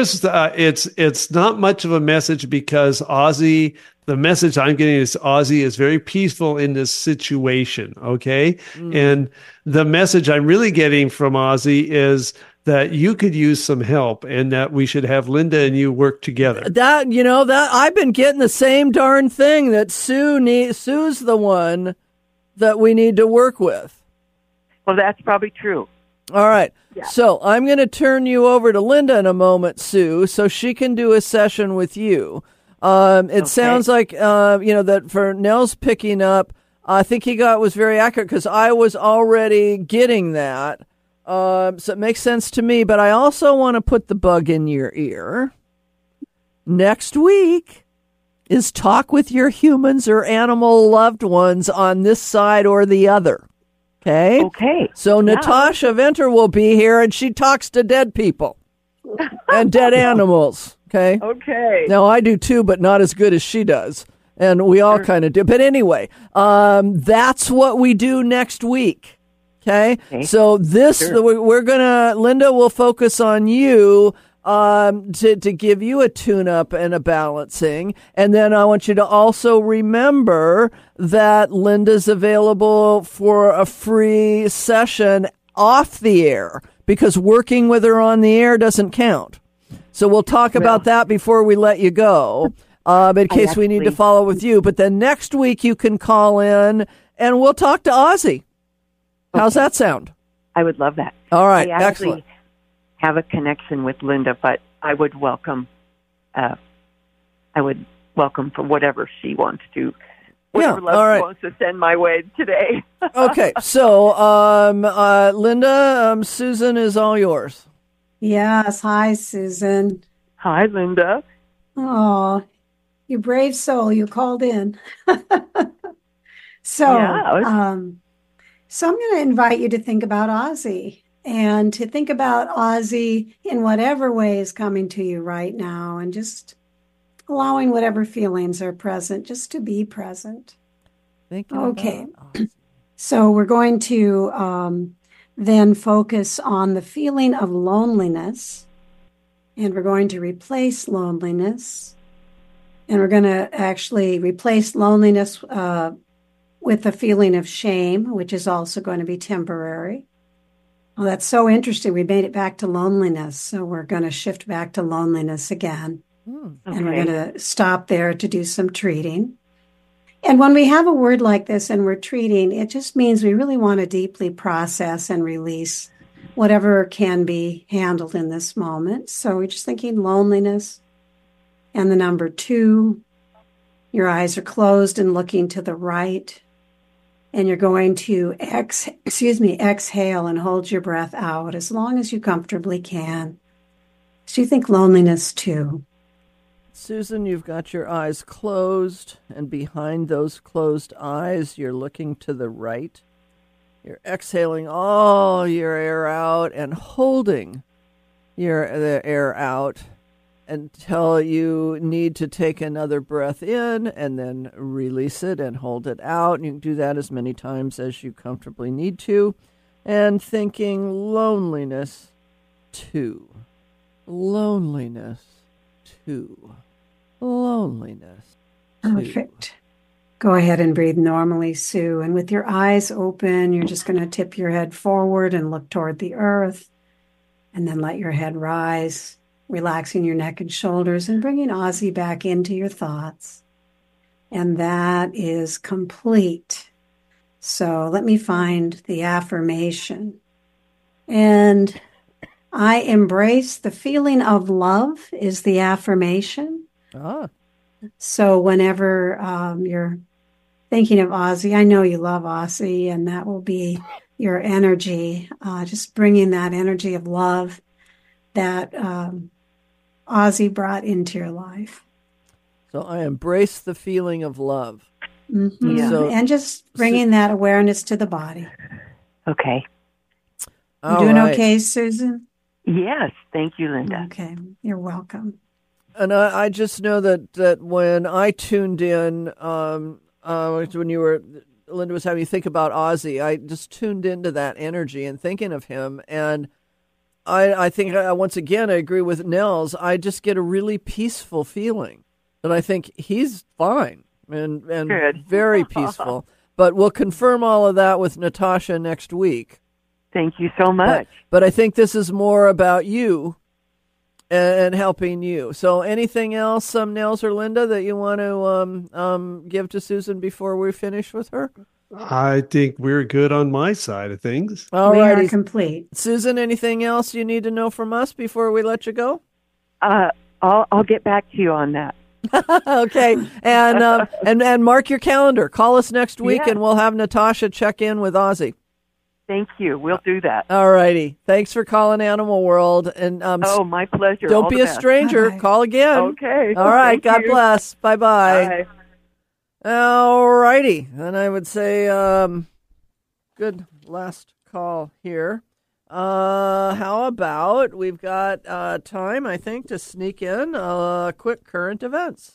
it's not much of a message because Ozzy, the message I'm getting is Ozzy is very peaceful in this situation. Okay, and the message I'm really getting from Ozzy is that you could use some help and that we should have Linda and you work together. That I've been getting the same darn thing that Sue's the one that we need to work with. Well, that's probably true. All right. Yeah. So I'm going to turn you over to Linda in a moment, Sue, so she can do a session with you. It sounds like, that for Nels picking up, I think he was very accurate because I was already getting that. So it makes sense to me, but I also want to put the bug in your ear. Next week is talk with your humans or animal loved ones on this side or the other. Okay? Okay. So Natasha Venter will be here, and she talks to dead people and dead animals. Okay? Okay. Now, I do too, but not as good as she does. And we all kind of do. But anyway, that's what we do next week. Okay. So Linda will focus on you to give you a tune-up and a balancing. And then I want you to also remember that Linda's available for a free session off the air because working with her on the air doesn't count. So we'll talk about that before we let you go, in case we need to follow with you. But then next week you can call in and we'll talk to Ozzy. How's that sound? I would love that. All right, I actually excellent. have a connection with Linda, but I would welcome for whatever she wants to, whatever love she wants to send my way today. Okay, so Linda, Susan is all yours. Yes, hi, Susan. Hi, Linda. Oh, you brave soul, you called in. So I'm going to invite you to think about Ozzy and to think about Ozzy in whatever way is coming to you right now and just allowing whatever feelings are present, just to be present. Okay. So we're going to then focus on the feeling of loneliness, and we're going to replace loneliness, and we're going to actually replace loneliness with a feeling of shame, which is also going to be temporary. Well, that's so interesting. We made it back to loneliness, so we're going to shift back to loneliness again. And we're going to stop there to do some treating. And when we have a word like this and we're treating, it just means we really want to deeply process and release whatever can be handled in this moment. So we're just thinking loneliness and the number 2. Your eyes are closed and looking to the right. And you're going to exhale and hold your breath out as long as you comfortably can. So you think loneliness 2. Susan, you've got your eyes closed, and behind those closed eyes, you're looking to the right. You're exhaling all your air out and holding the air out until you need to take another breath in and then release it and hold it out. And you can do that as many times as you comfortably need to. And thinking loneliness 2. Loneliness 2. Loneliness 2. Perfect. Go ahead and breathe normally, Sue. And with your eyes open, you're just going to tip your head forward and look toward the earth. And then let your head rise, relaxing your neck and shoulders and bringing Ozzy back into your thoughts. And that is complete. So let me find the affirmation. And I embrace the feeling of love is the affirmation. So whenever you're thinking of Ozzy, I know you love Ozzy, and that will be your energy, just bringing that energy of love that Ozzy brought into your life. So I embrace the feeling of love. Mm-hmm. Yeah. So, and just bringing that awareness to the body. Okay. You doing okay, Susan? Yes. Thank you, Linda. Okay. You're welcome. And I just know that when I tuned in, when Linda was having you think about Ozzy, I just tuned into that energy and thinking of him. And I think, once again, I agree with Nels. I just get a really peaceful feeling that I think he's fine and Good. very peaceful. But we'll confirm all of that with Natasha next week. Thank you so much. But I think this is more about you and helping you. So anything else, Nels or Linda, that you want to give to Susan before we finish with her? I think we're good on my side of things. All We righty. are complete. Susan, anything else you need to know from us before we let you go? I'll get back to you on that. Okay. And mark your calendar. Call us next week, Yeah. and we'll have Natasha check in with Ozzy. Thank you. We'll do that. All righty. Thanks for calling Animal World. And My pleasure. don't All be the a best. stranger. Bye-bye. Call again. Okay. All right. Thank God you. bless. Bye-bye. Bye. All righty. And I would say good last call here. How about we've got time, I think, to sneak in quick current events.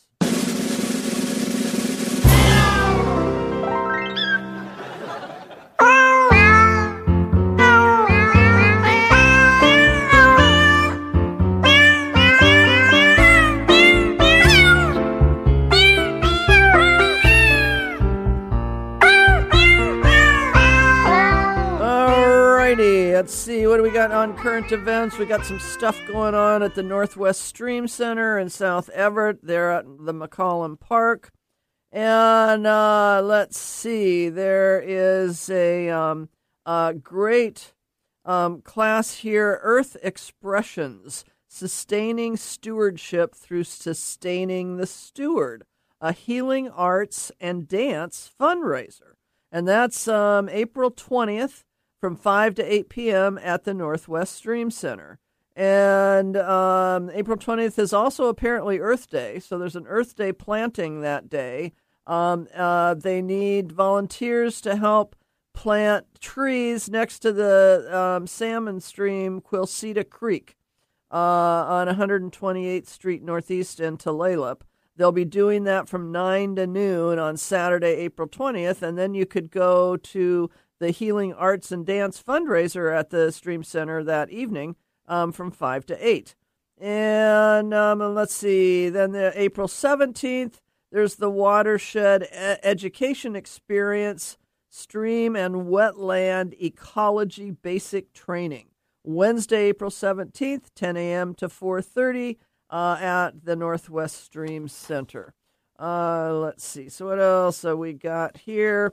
Let's see, what do we got on current events? We got some stuff going on at the Northwest Stream Center in South Everett. They're at the McCollum Park. And let's see, there is a great class here, Earth Expressions, Sustaining Stewardship Through Sustaining the Steward, a healing arts and dance fundraiser. And that's April 20th. From 5 to 8 p.m. at the Northwest Stream Center. And April 20th is also apparently Earth Day, so there's an Earth Day planting that day. They need volunteers to help plant trees next to the salmon stream, Quilceda Creek, on 128th Street Northeast in Tulalip. They'll be doing that from 9 to noon on Saturday, April 20th, and then you could go to the Healing Arts and Dance fundraiser at the Stream Center that evening from 5 to 8. And let's see, then April 17th, there's the Watershed Education Experience Stream and Wetland Ecology Basic Training. Wednesday, April 17th, 10 a.m. to 4:30 at the Northwest Stream Center. Let's see. So what else have we got here?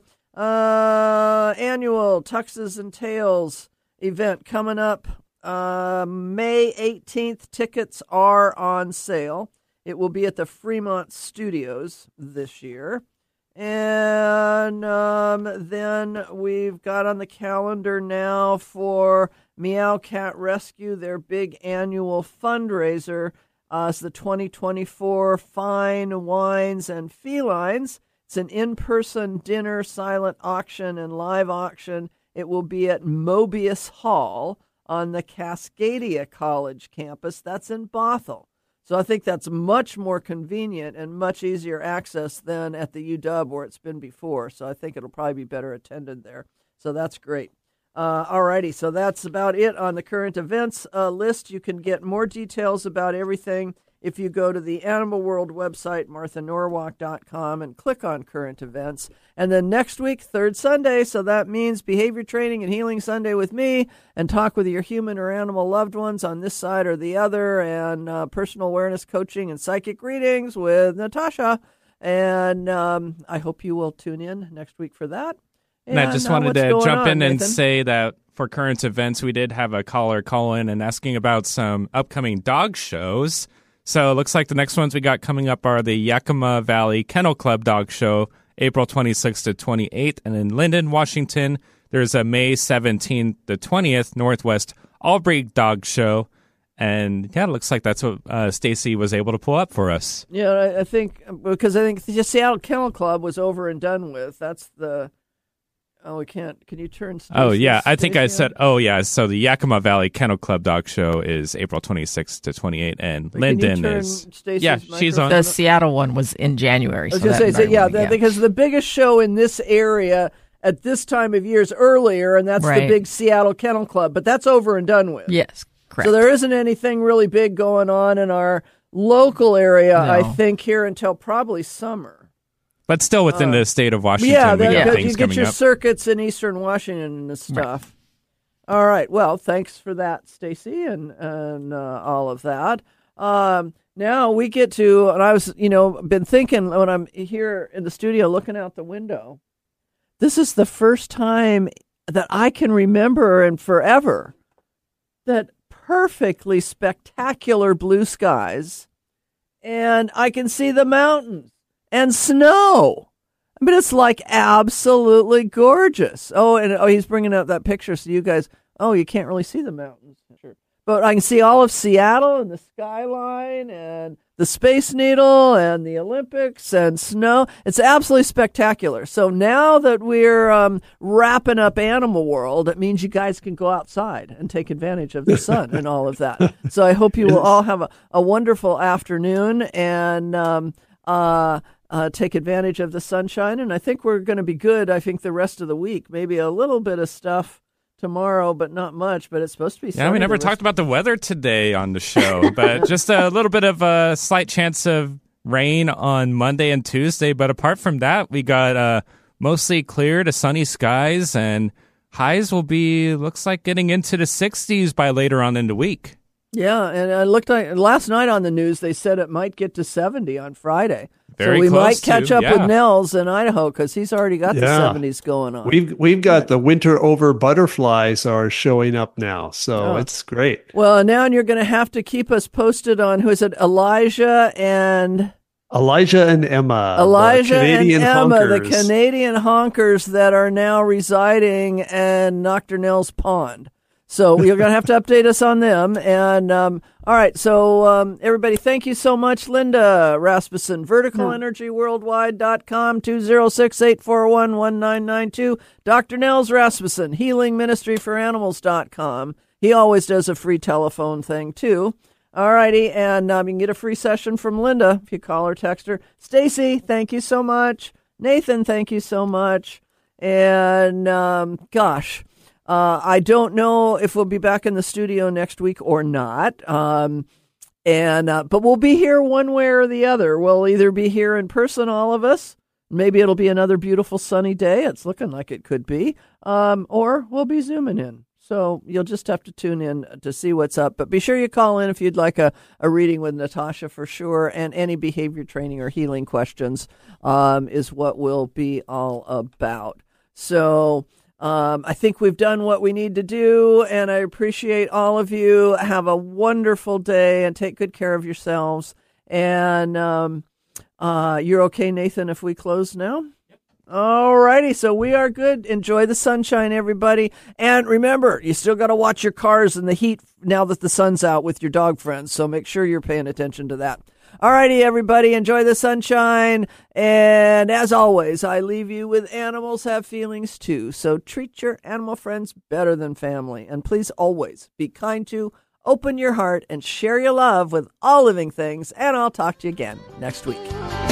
Annual Tuxes and Tails event coming up May 18th. Tickets are on sale. It will be at the Fremont Studios this year. And then we've got on the calendar now for Meow Cat Rescue, their big annual fundraiser. It's the 2024 Fine Wines and Felines. It's an in-person dinner, silent auction, and live auction. It will be at Mobius Hall on the Cascadia College campus. That's in Bothell. So I think that's much more convenient and much easier access than at the UW where it's been before. So I think it'll probably be better attended there. So that's great. All righty, so that's about it on the current events list. You can get more details about everything if you go to the Animal World website, marthanorwalk.com, and click on current events. And then next week, third Sunday, so that means Behavior Training and Healing Sunday with me, and talk with your human or animal loved ones on this side or the other, and personal awareness coaching and psychic readings with Natasha. And I hope you will tune in next week for that. And I just wanted to jump in and Nathan? say that for current events, we did have a caller call in and asking about some upcoming dog shows. So it looks like the next ones we got coming up are the Yakima Valley Kennel Club Dog Show, April 26th to 28th. And in Linden, Washington, there's a May 17th to 20th Northwest All-Breed Dog Show. And yeah, it looks like that's what Stacy was able to pull up for us. Yeah, I think the Seattle Kennel Club was over and done with. That's the... Oh, we can't. Can you turn? Oh, yeah. I think I Stacey said, on? oh, yeah. So the Yakima Valley Kennel Club Dog Show is April 26th to 28th. And But Linden can you turn is. Stacey's Yeah, she's on. The Seattle one was in January. I was so going to that say, very well, because the biggest show in this area at this time of year is earlier, and that's the Right. big Seattle Kennel Club. But that's over and done with. Yes, correct. So there isn't anything really big going on in our local area, I No. think, here until probably summer. But still within the state of Washington, Yeah, we got you things get coming your up. circuits in Eastern Washington and stuff. All right. Well, thanks for that, Stacy, and all of that. Now we get to, and I was, been thinking when I'm here in the studio looking out the window, this is the first time that I can remember in forever that perfectly spectacular blue skies, and I can see the mountains and snow. I mean, it's like absolutely gorgeous. Oh, and he's bringing up that picture so you guys, you can't really see the mountains. Sure. But I can see all of Seattle and the skyline and the Space Needle and the Olympics and snow. It's absolutely spectacular. So now that we're wrapping up Animal World, it means you guys can go outside and take advantage of the sun and all of that. So I hope you will all have a wonderful afternoon and take advantage of the sunshine. And I think we're going to be good, I think, the rest of the week. Maybe a little bit of stuff tomorrow, but not much. But it's supposed to be sunny. Yeah, we never talked about the weather today on the show, but just a little bit of a slight chance of rain on Monday and Tuesday. But apart from that, we got mostly clear to sunny skies, and highs will be, looks like, getting into the 60s by later on in the week. Yeah, and I looked last night on the news. They said it might get to 70 on Friday. Very so we close might catch to, up yeah. with Nels in Idaho because he's already got the Yeah. 70s going on. We've got the winter over butterflies are showing up now, so it's great. Well, now you're going to have to keep us posted on who is it? Elijah and Emma. Elijah the Canadian and Emma, honkers. the Canadian honkers that are now residing in Dr. Nell's pond. So you're going to have to update us on them. And all right, so everybody, thank you so much. Linda Rasmussen, verticalenergyworldwide.com, 206-841-1992. Dr. Nels Rasmussen, healingministryforanimals.com. He always does a free telephone thing, too. All righty, and you can get a free session from Linda if you call or text her. Stacy, thank you so much. Nathan, thank you so much. And I don't know if we'll be back in the studio next week or not. But we'll be here one way or the other. We'll either be here in person, all of us. Maybe it'll be another beautiful sunny day. It's looking like it could be. Or we'll be Zooming in. So you'll just have to tune in to see what's up. But be sure you call in if you'd like a reading with Natasha for sure. And any behavior training or healing questions is what we'll be all about. So I think we've done what we need to do, and I appreciate all of you. Have a wonderful day and take good care of yourselves. And you're okay, Nathan, if we close now? All righty, so we are good. Enjoy the sunshine, everybody. And remember, you still got to watch your cars in the heat now that the sun's out with your dog friends, so make sure you're paying attention to that. All righty, everybody, enjoy the sunshine. And as always, I leave you with animals have feelings too, so treat your animal friends better than family. And please always be kind to, open your heart, and share your love with all living things. And I'll talk to you again next week.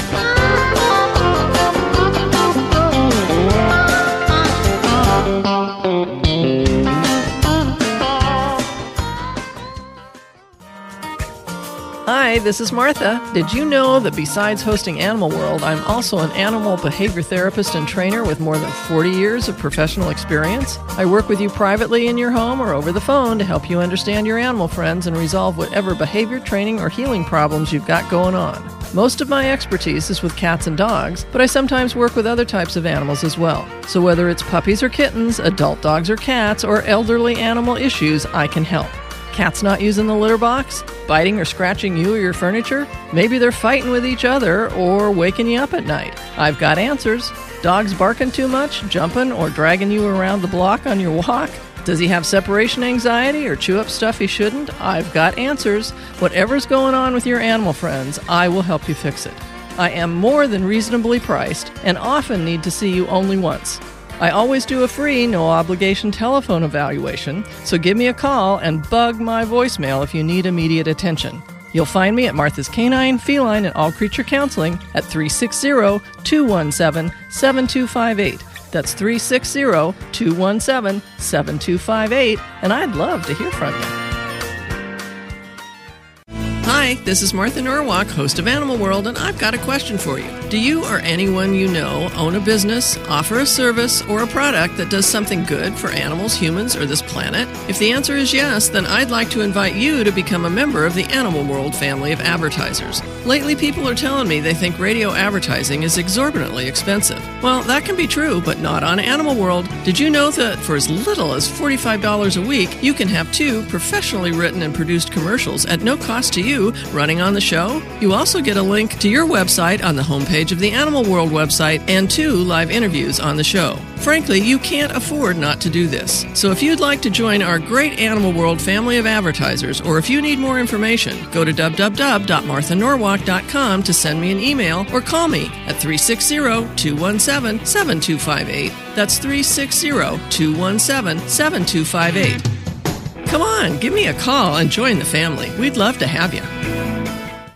Hi, this is Martha. Did you know that besides hosting Animal World, I'm also an animal behavior therapist and trainer with more than 40 years of professional experience? I work with you privately in your home or over the phone to help you understand your animal friends and resolve whatever behavior training or healing problems you've got going on. Most of my expertise is with cats and dogs, but I sometimes work with other types of animals as well. So whether it's puppies or kittens, adult dogs or cats, or elderly animal issues, I can help. Cats not using the litter box? Biting or scratching you or your furniture? Maybe they're fighting with each other or waking you up at night. I've got answers. Dogs barking too much, jumping, or dragging you around the block on your walk? Does he have separation anxiety or chew up stuff he shouldn't? I've got answers. Whatever's going on with your animal friends, I will help you fix it. I am more than reasonably priced and often need to see you only once. I always do a free, no-obligation telephone evaluation, so give me a call and bug my voicemail if you need immediate attention. You'll find me at Martha's Canine, Feline, and All Creature Counseling at 360-217-7258. That's 360-217-7258, and I'd love to hear from you. Hi, this is Martha Norwalk, host of Animal World, and I've got a question for you. Do you or anyone you know own a business, offer a service, or a product that does something good for animals, humans, or this planet? If the answer is yes, then I'd like to invite you to become a member of the Animal World family of advertisers. Lately, people are telling me they think radio advertising is exorbitantly expensive. Well, that can be true, but not on Animal World. Did you know that for as little as $45 a week, you can have 2 professionally written and produced commercials at no cost to you running on the show? You also get a link to your website on the homepage of the Animal World website and 2 live interviews on the show. Frankly, you can't afford not to do this. So if you'd like to join our great Animal World family of advertisers, or if you need more information, go to www.marthanorwalk.com to send me an email or call me at 360-217-7258. That's 360-217-7258. Come on, give me a call and join the family. We'd love to have you.